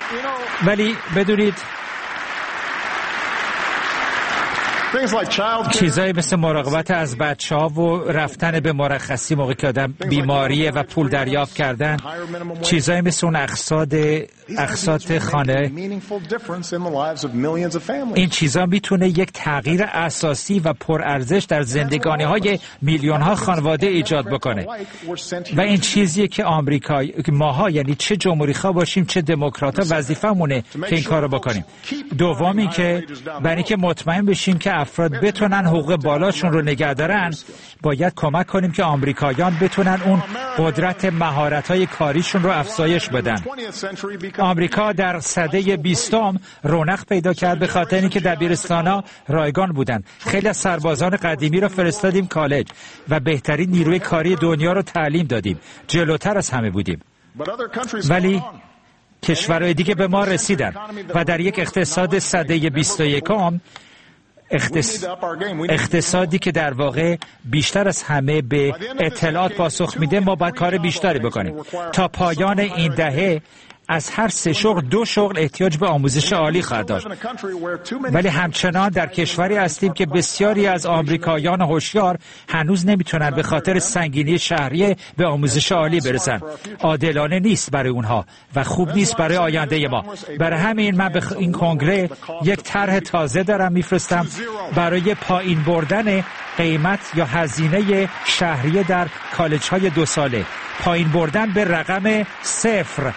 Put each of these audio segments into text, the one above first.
ولی بدونید چیزایی مثل مراقبت از بچه‌ها و رفتن به مرخصی موقع که آدم بیماریه و پول دریافت کردن، چیزایی مثل اون اقساط خانه، این چیزا میتونه یک تغییر اساسی و پرارزش در زندگانی‌های میلیون‌ها خانواده ایجاد بکنه. و این چیزیه که ماها، یعنی چه جمهوری‌خواه باشیم چه دموکرات‌ها، وظیفه‌مونه که این کارو بکنیم. دومی که برای اینکه مطمئن بشیم که افراد بتونن حقوق بالاشون رو نگه دارن، باید کمک کنیم که آمریکاییان بتونن اون قدرت مهارت‌های کاریشون رو افزایش بدن. آمریکا در سده 20 رونق پیدا کرد به خاطر اینکه دبیرستان‌ها رایگان بودن. خیلی از سربازان قدیمی رو فرستادیم کالج و بهترین نیروی کاری دنیا رو تعلیم دادیم. جلوتر از همه بودیم. ولی کشورهای دیگه به ما رسیدن و در یک اقتصاد سده 21 اقتصادی که در واقع بیشتر از همه به اطلاعات پاسخ میده، ما باید کار بیشتری بکنیم. تا پایان این دهه از هر 3 شغل 2 شغل احتیاج به آموزش عالی خواهد داشت. ولی همچنان در کشوری هستیم که بسیاری از آمریکاییان هوشیار هنوز نمیتونن به خاطر سنگینی شهریه به آموزش عالی برسن. عادلانه نیست برای اونها و خوب نیست برای آینده ما. برای همین من به این کنگره یک طرح تازه دارم میفرستم برای پایین بردن قیمت یا هزینه شهریه در کالج های 2 ساله. پایین بردن به رقم 0.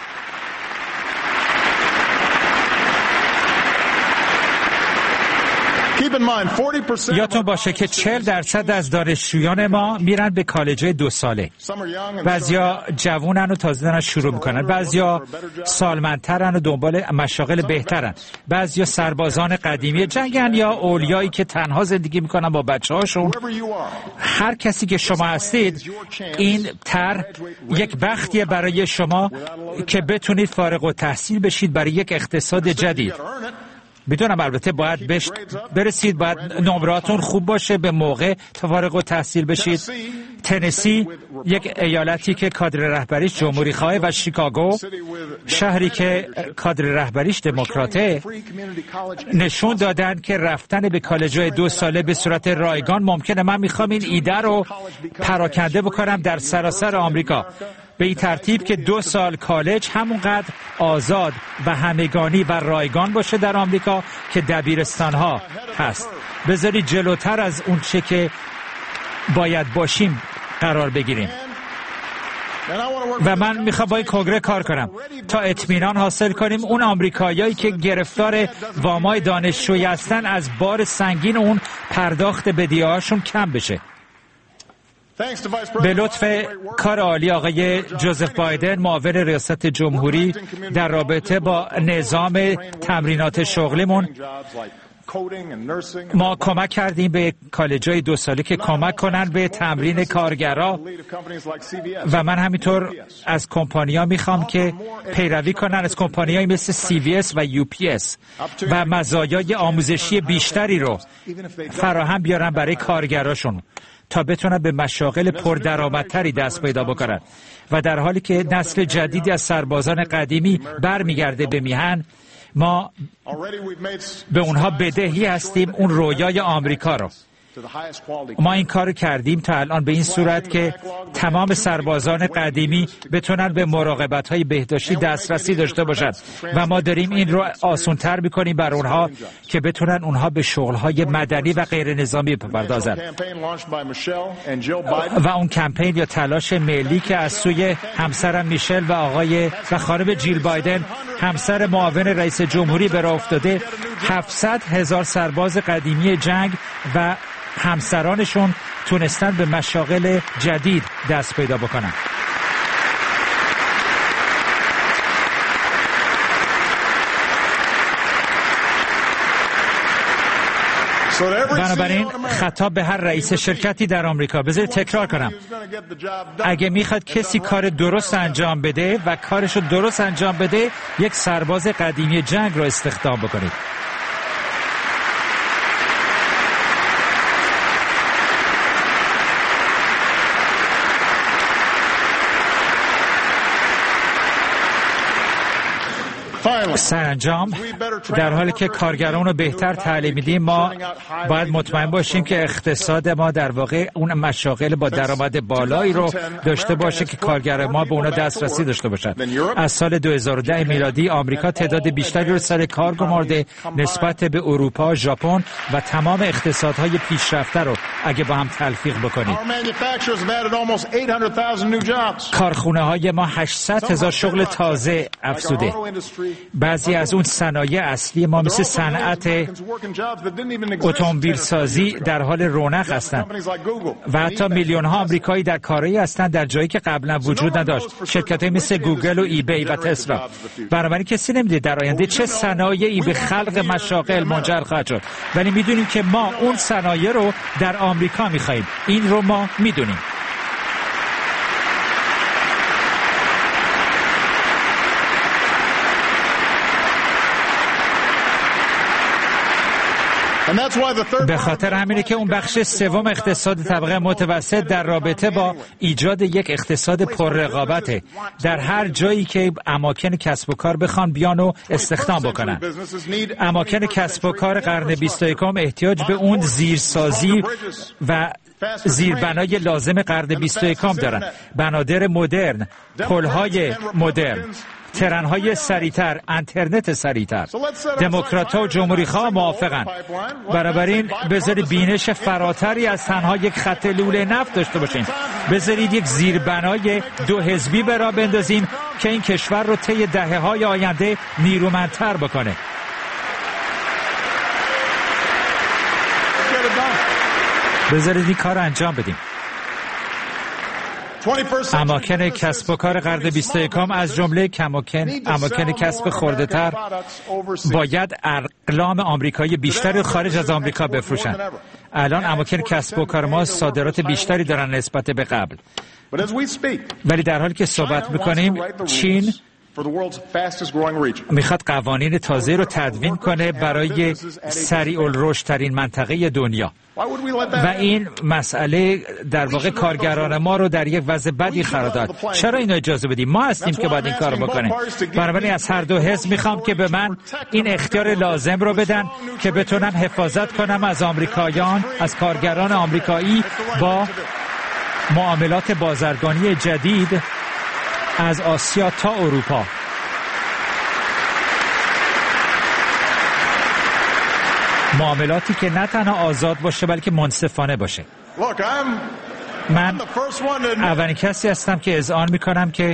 یادتون باشه که 40% از دانشجویان ما میرن به کالج‌های 2 ساله. بعضیا جوونن و تازه دارن شروع میکنن، بعضیا سالمندترن و دنبال مشاغل بهترن، بعضیا سربازان قدیمی جنگن یا اولیایی که تنها زندگی میکنن با بچه‌هاشون. هر کسی که شما هستید، این طرح یک بختیه برای شما که بتونید فارغ التحصیل بشید برای یک اقتصاد جدید. میدونم البته باید برسید، باید نمراتون خوب باشه، به موقع فارغ التحصیل بشید. تنسی، یک ایالتی که کادر رهبریش جمهوری خواه، و شیکاگو، شهری که کادر رهبریش دموکراته، نشون دادن که رفتن به کالج‌های 2 ساله به صورت رایگان ممکنه. من میخوام این ایده رو پراکنده بکنم در سراسر آمریکا، به این ترتیب که 2 سال کالج همونقدر آزاد و همگانی و رایگان باشه در آمریکا که دبیرستان ها هست. بذارید جلوتر از اون چه که باید باشیم قرار بگیریم. و من میخوام با این کنگره کار کنم تا اطمینان حاصل کنیم اون آمریکاییایی که گرفتار وامای دانشجویی هستن از بار سنگین اون پرداخت بدهی‌هاشون کم بشه. به لطف کار عالی آقای جوزف بایدن، معاون ریاست جمهوری، در رابطه با نظام تمرینات شغلیمون، ما کمک کردیم به کالج‌های 2 ساله که کمک کنن به تمرین کارگرها و من همینطور از کمپانی‌ها میخوام که پیروی کنن از کمپانی‌های مثل CVS و UPS و مزایای آموزشی بیشتری رو فراهم بیارن برای کارگراشون تا بتونن به مشاغل پردرآمدتری دست پیدا بکنن. و در حالی که نسل جدیدی از سربازان قدیمی برمیگرده به میهن، ما به اونها بدهی هستیم اون رویای آمریکا رو. ما این کار کردیم تا الان به این صورت که تمام سربازان قدیمی بتونن به مراقبت‌های بهداشتی دسترسی داشته باشند و ما داریم این رو آسان‌تر می‌کنیم بر اونها که بتونن اونها به شغل‌های مدنی و غیر نظامی بپردازن. و اون کمپین یا تلاش ملی که از سوی همسرم میشل و خانم جیل بایدن، همسر معاون رئیس جمهوری، به راه افتاده، 700,000 سرباز قدیمی جنگ و همسرانشون تونستن به مشاغل جدید دست پیدا بکنن. بنابراین خطاب به هر رئیس شرکتی در آمریکا، بذارید تکرار کنم، اگه میخواد کسی کار درست انجام بده و کارشو درست انجام بده، یک سرباز قدیمی جنگ رو استخدام بکنید. سرانجام در حالی که کارگران رو بهتر تعلیم میدیم، ما باید مطمئن باشیم که اقتصاد ما در واقع اون مشاغل با درآمد بالایی رو داشته باشه که کارگر ما به اونا دسترسی داشته باشند. از سال 2010 میلادی آمریکا تعداد بیشتری رو سر کار گمارده نسبت به اروپا، ژاپن و تمام اقتصادهای پیشرفته رو اگه با هم تلفیق بکنیم. کارخونه های ما 800,000 شغل تازه افزوده. بعضی از اون صنایع اصلی ما مثل صنعت اتومبیل سازی در حال رونق هستند و حتی میلیون ها آمریکایی در کارایی هستند در جایی که قبلا وجود نداشت. شرکت‌های مثل گوگل و ایبی و تسلا. بنابراین کسی نمی‌دونه در آینده چه صنایعی به خلق مشاغل منجر خواهد شد، ولی میدونیم که ما اون صنایع رو در آمریکا می‌خوایم. این رو ما میدونیم. به خاطر همینه که اون بخش سوم اقتصاد طبقه متوسط در رابطه با ایجاد یک اقتصاد پررقابته. در هر جایی که اماکن کسب و کار بخوان بیان و استخدام بکنن. اماکن کسب و کار قرن 21 احتیاج به اون زیرسازی و زیربنای لازم قرن 21 دارن. بنادر مدرن، پل‌های مدرن، ترن‌های سریعتر، اینترنت سریعتر. دموکرات‌ها و جمهوری‌خواه موافقن. بنابراین بذارید بینش فراتری از تنها یک خط لوله نفت داشته باشیم. بذارید یک زیربنای دو حزبی به راه بندازیم که این کشور رو طی دهه‌های آینده نیرومندتر بکنه. بذارید این کار انجام بدیم. اماکن کسب و کار قرن 21 از جمله اماکن کسب خرده‌تر باید اقلام آمریکایی بیشتری خارج از آمریکا بفروشند. الان اماکن کسب و کار ما صادرات بیشتری دارن نسبت به قبل. ولی در حالی که صحبت می‌کنیم، چین میخواد قوانین تازه رو تدوین کنه برای سریع الرشد ترین منطقه دنیا و این مسئله در واقع کارگران ما رو در یک وضع بدی قرار داد. چرا اینو اجازه بدیم؟ ما هستیم که باید این کار رو بکنیم. بنابراین از هر دو حزب میخوام که به من این اختیار لازم رو بدن که بتونم حفاظت کنم از آمریکایان، از کارگران آمریکایی با معاملات بازرگانی جدید از آسیا تا اروپا. معاملاتی که نه تنها آزاد باشه بلکه منصفانه باشه. من اولین کسی هستم که اذعان میکنم که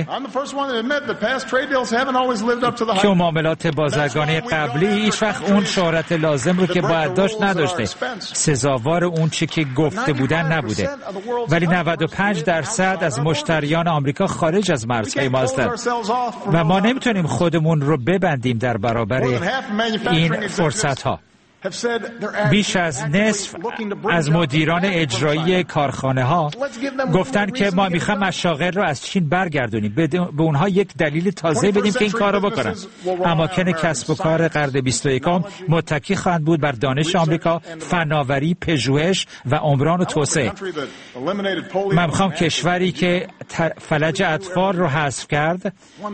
معاملات بازرگانی قبلی هیچ وقت اون شهرت لازم رو که باید داشت نداشته. سزاوار اون چی که گفته بودن نبوده. ولی 95% از مشتریان آمریکا خارج از مرزهای ما هستند و ما نمیتونیم خودمون رو ببندیم در برابر این فرصت ها. بیش از نصف از مدیران اجرایی کارخانه ها گفتن که ما میخوایم مشاغل رو از چین برگردونیم، به اونها یک دلیل تازه بدیم که این کار رو بکنن. اماکن کسب و کار قرن 21 متکی خواهند بود بر دانش آمریکا، فناوری، پژوهش و عمران و توسعه. من میخوام کشوری که فلج اطفال رو حذف کرد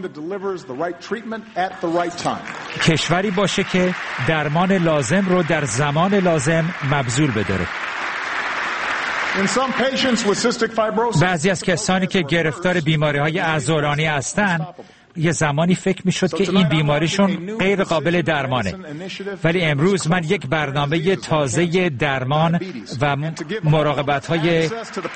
کشوری باشه که درمان لازم رو در زمان لازم مبذول بداره. بعضی از کسانی که گرفتار بیماری‌های عضلانی هستند یه زمانی فکر میشد که این بیماریشون غیر قابل درمانه، ولی امروز من یک برنامه تازه درمان و مراقبت‌های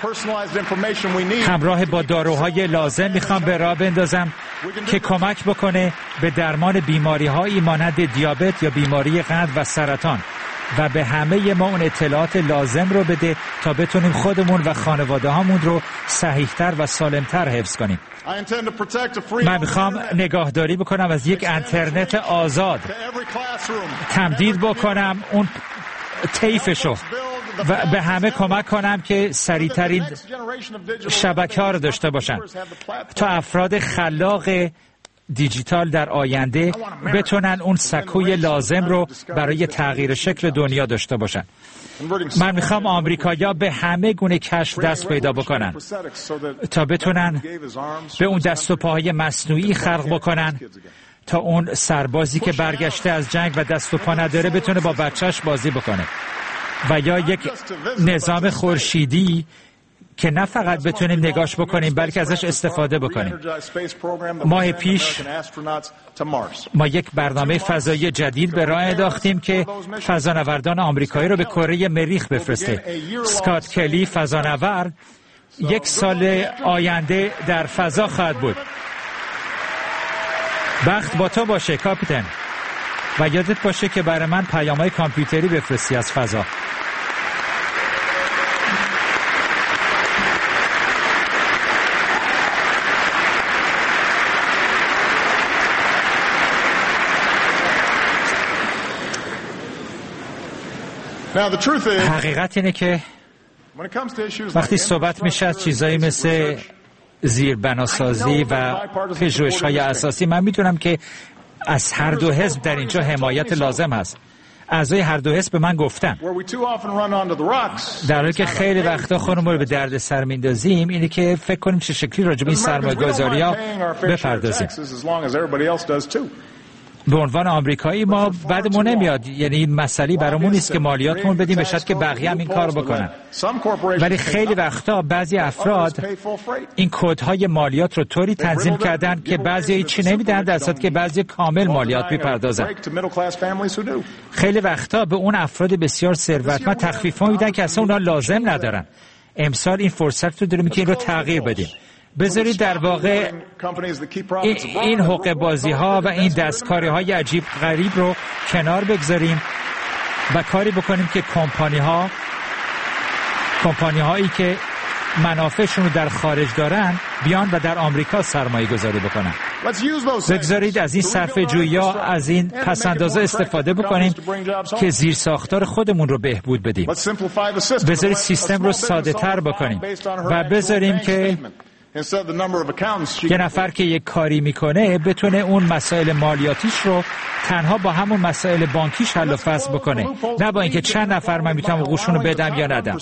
همراه با داروهای لازم میخوام به راه بندازم که کمک بکنه به درمان بیماری‌هایی مانند دیابت یا بیماری قلب و سرطان و به همه ما اون اطلاعات لازم رو بده تا بتونیم خودمون و خانواده هامون رو صحیح‌تر و سالمتر حفظ کنیم. من میخوام نگاهداری بکنم از یک اینترنت آزاد، تمدید بکنم اون طیفشو و به همه کمک کنم که سریعترین شبکه ها رو داشته باشن تا افراد خلاق دیجیتال در آینده بتونن اون سکوی لازم رو برای تغییر شکل دنیا داشته باشن. من میخوام آمریکایی‌ها به همه گونه کشف دست پیدا بکنن تا بتونن به اون دست و پاهای مصنوعی خلق بکنن تا اون سربازی که برگشته از جنگ و دست و پا نداره بتونه با بچهش بازی بکنه، و یا یک نظام خورشیدی که نه فقط بتونیم نگاش بکنیم بلکه ازش استفاده بکنیم. ماه پیش ما یک برنامه فضایی جدید به راه انداختیم که فضانوردان آمریکایی رو به کره مریخ بفرسته. اسکات کلی فضانورد 1 سال آینده در فضا خواهد بود. بخت با تو باشه کاپیتان، و یادت باشه که برای من پیام‌های کامپیوتری بفرستی از فضا. حقیقت اینه که وقتی صحبت میشه از چیزایی مثل زیربناسازی و پژوهش‌های اساسی، من میتونم که از هر دو حزب در اینجا حمایت لازم هست. اعضای هر دو حزب به من گفتن در حالی که خیلی وقتا خودمون رو به درد سر میندازیم اینه که فکر کنیم چه شکلی راجع به این سرمایه‌گذاری‌ها بپردازیم. به عنوان آمریکایی ما بعدمون نمیاد، یعنی مسئله برامون نیست که مالیاتمون بدیم به شرطی که بقیه هم این کارو بکنن، ولی خیلی وقتا بعضی افراد این کدهای مالیات رو طوری تنظیم کردن که بعضی هیچی نمیدن در صورتی که بعضی کامل مالیات میپردازن. خیلی وقتا به اون افراد بسیار ثروتمند تخفیفا میدن که اصلا اونا لازم ندارن. امسال این فرصت رو داریم که این رو تغییر بدیم. بذارید در واقع این حقوق بازی ها و این دستکاری های عجیب غریب رو کنار بگذاریم و کاری بکنیم که کمپانی هایی که منافعشون رو در خارج دارن بیان و در آمریکا سرمایه گذاری بکنن. بگذارید از این صرفه جویی ها، از این پسندازه استفاده بکنیم که زیر ساختار خودمون رو بهبود بدیم. بذارید سیستم رو ساده تر بکنیم و بذاریم که یه نفر که یک کاری میکنه بتونه اون مسائل مالیاتیش رو تنها با همون مسائل بانکیش حل و فصل بکنه، نه با اینکه چند نفر من میتونم حقوقشون رو بدم یا ندم.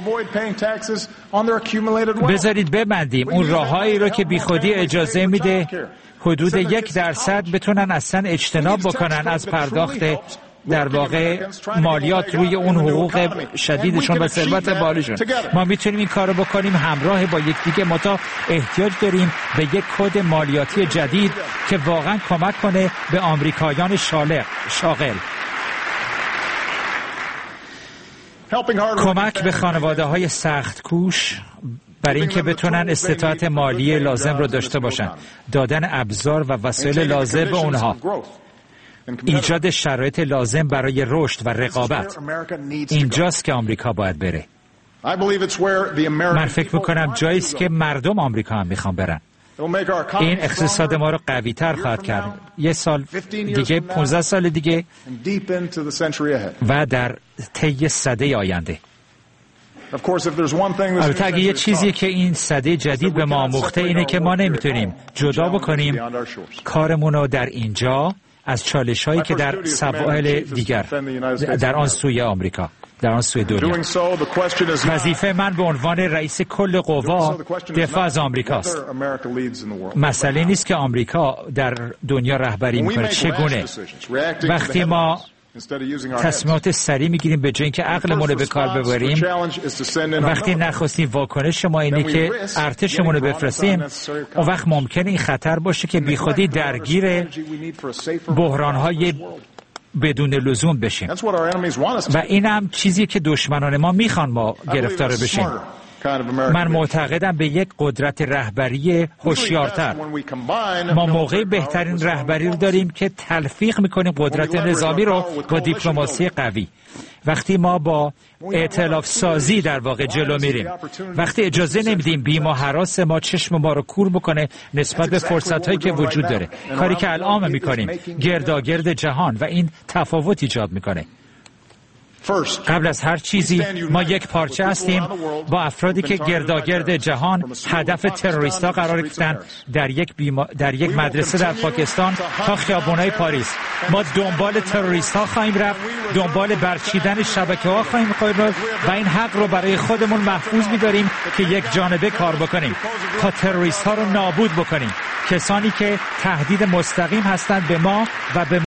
بذارید ببندیم اون راههایی رو که بیخودی اجازه میده حدود 1% بتونن اصلا اجتناب بکنن از پرداخت در واقع مالیات روی اون حقوق شدیدشون و ثروت بالیشون. ما میتونیم این کارو بکنیم همراه با یکدیگه. ما تا احتیاج داریم به یک کد مالیاتی جدید که واقعا کمک کنه به آمریکایان شاغل. کمک به خانواده های سخت کوش برای اینکه بتونن استطاعت مالی لازم رو داشته باشن، دادن ابزار و وسایل لازم به اونها، ایجاد شرایط لازم برای رشد و رقابت. اینجاست که آمریکا باید بره. من فکر میکنم جاییست که مردم آمریکا هم میخوان برن. این اقتصاد ما رو قوی تر خواهد کرد. 1 سال دیگه، 15 سال دیگه و در طی سده آینده. البته اگه یه چیزی که این سده جدید به ما آموخته اینه که ما نمیتونیم جدا بکنیم کارمون رو در اینجا از چالش هایی که در سواحل دیگر در آن سوی آمریکا، در آن سوی دنیا. وظیفه من به عنوان رئیس کل قوا دفاع از آمریکاست. مسئله نیست که آمریکا در دنیا رهبری میکنه چگونه. وقتی ما تصمیمات سریع میگیریم به جای اینکه عقلمون رو به کار ببریم، وقتی نخواستیم واکنش ما اینه که ارتشمون رو بفرستیم، اون وقت ممکنه این خطر باشه که بیخودی درگیر بحران‌های بدون لزوم بشیم و این هم چیزی که دشمنان ما میخوان ما گرفتار بشیم. من معتقدم به یک قدرت رهبری هوشیارتر. ما موقع بهترین رهبری رو داریم که تلفیق میکنیم قدرت نظامی رو با دیپلماسی قوی. وقتی ما با ائتلاف سازی در واقع جلو میریم، وقتی اجازه نمیدیم بیم و هراس ما چشم ما رو کور بکنه نسبت به فرصت‌هایی که وجود داره، کاری که الان میکنیم گرداگرد جهان و این تفاوت ایجاد میکنه. قبل از هر چیزی ما یک پارچه هستیم با افرادی که گرداگرد جهان هدف تروریست‌ها قرار گرفتن، در یک مدرسه در پاکستان تا خیابان‌های پاریس. ما دنبال تروریست‌ها خواهیم رفت، دنبال برچیدن شبکه‌ها خواهیم رفت و این حق رو برای خودمون محفوظ می‌داریم که یک جانبه کار بکنیم تا تروریست‌ها رو نابود بکنیم، کسانی که تهدید مستقیم هستند به ما و به